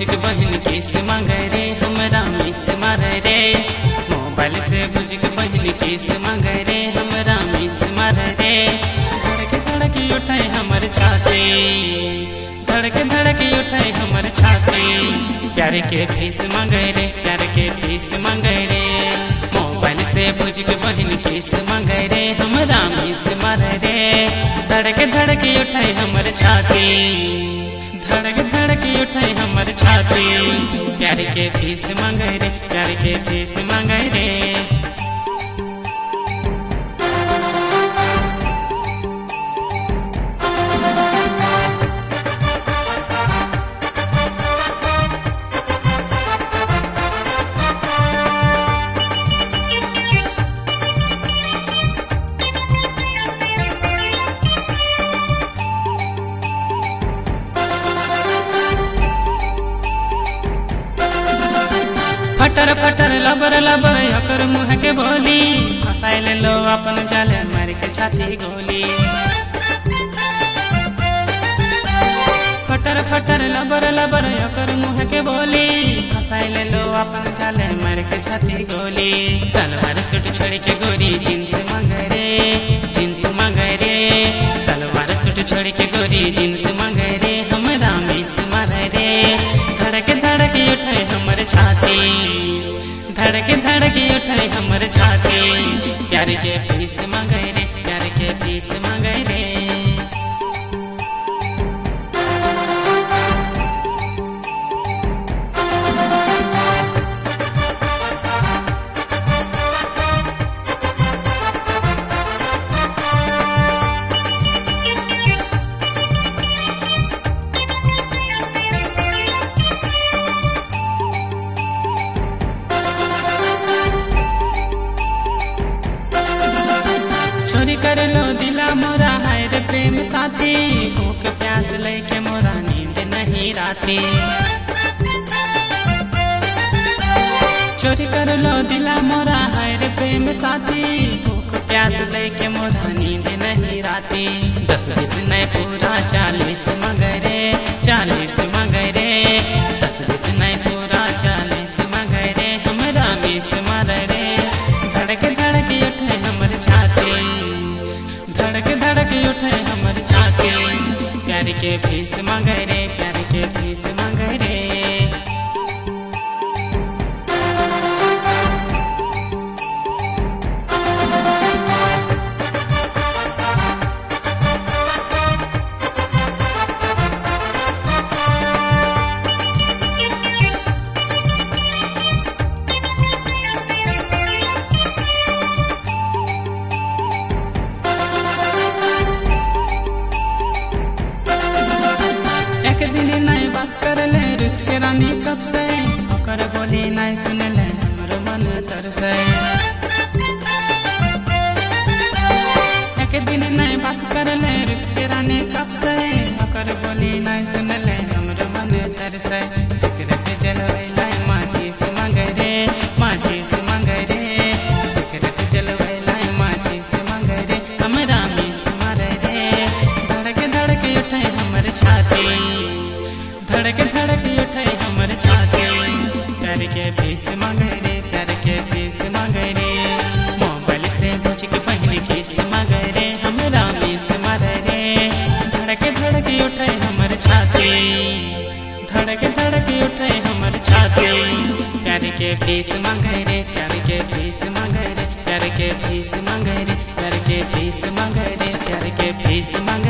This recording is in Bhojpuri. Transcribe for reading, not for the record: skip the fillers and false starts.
बुझक बहन केस मांगे रे हमरा मिस मारे रे। मोबाइल से बुझक बहन केस मांगे रे हमरा मिस मारे रे। धड़क धड़क उठाए हमर छाती, धड़क धड़क उठाए हमर छाती। प्यार के फीस मांगे रे, प्यार के फीस मांगे रे। मोबाइल से बुझक बहन केस मांगे रे हमरा मिस मारे रे। धड़क धड़क उठाए हमर छाती, धड़क धड़क उठाए हमर छाती। प्यार के फीस मांगे रे, प्यार के फीस मांगे रे। फटर फटर लबर लबर यकर मुँह के बोली। फसाए ले लो अपन जाले मार के छाती गोली। फटर फटर लबर लबर यकर मुँह के बोली। फसाए ले लो अपन जाले मार के छाती गोली। सलवार सूट छोड़ के गोरी जींस मांगे रे, जींस मांगे रे। सलवार सूट छोड़ के गोरी जींस मांगे रे हमरा मिस मारे रे। धड़क धड़क उठाए हमर छाती, धड़क धड़क उठाए हमर छाती। प्यार के फीस मांगे रे, प्यार के फीस मांगे रे। चोरी कर लो दिला मोरा हाय रे प्रेम साथी। भूख प्यास लेके मोरा नींद नहीं राती। चोरी कर लो दिला मोरा हाय रे प्रेम साथी। भूख प्यास लेके मोरा नींद नहीं राती। 10 20 नहीं पूरा 40 मांगे रे, 40 मांगे रे। 10 20 नहीं पूरा 40 मांगे रे हमरा मिस मारे रे। धड़क धड़क उठे हमर छाती, धड़क धड़क उठे हमर छाती। प्यार के फीस मांगे रे, प्यार के फीस मांगे रे। एक दिन नहीं बात कर ले रिस्क रानी कब से। ओकर बोली नहीं सुन ले हमर मन तरसे। एक दिन नहीं बात कर ले रिस्क रानी कब से। ओकर बोली नहीं सुन ले हमर मन तरसे। सिगरेट जलवे लाई माचिस मांगे रे, माचिस मांगे रे। सिगरेट जलवे लाई माचिस मांगे रे हमरा मिस मारे रे। धड़क धड़क उठे हमर छाती, धड़क धड़क उठे हमर छाती। प्यार के फीस मांगे रे, प्यार के फीस मांगे रे। मोबाइल से बुझक बहन केस मांगे रे हमरा मिस मारे रे। धड़क धड़क उठे हमर छाती, धड़क धड़क उठे हमर छाती। प्यार के फीस मांगे रे, प्यार के फीस मांगे रे। प्यार के फीस मांगे रे, प्यार के फीस मांगे रे। प्यार के फीस मांगे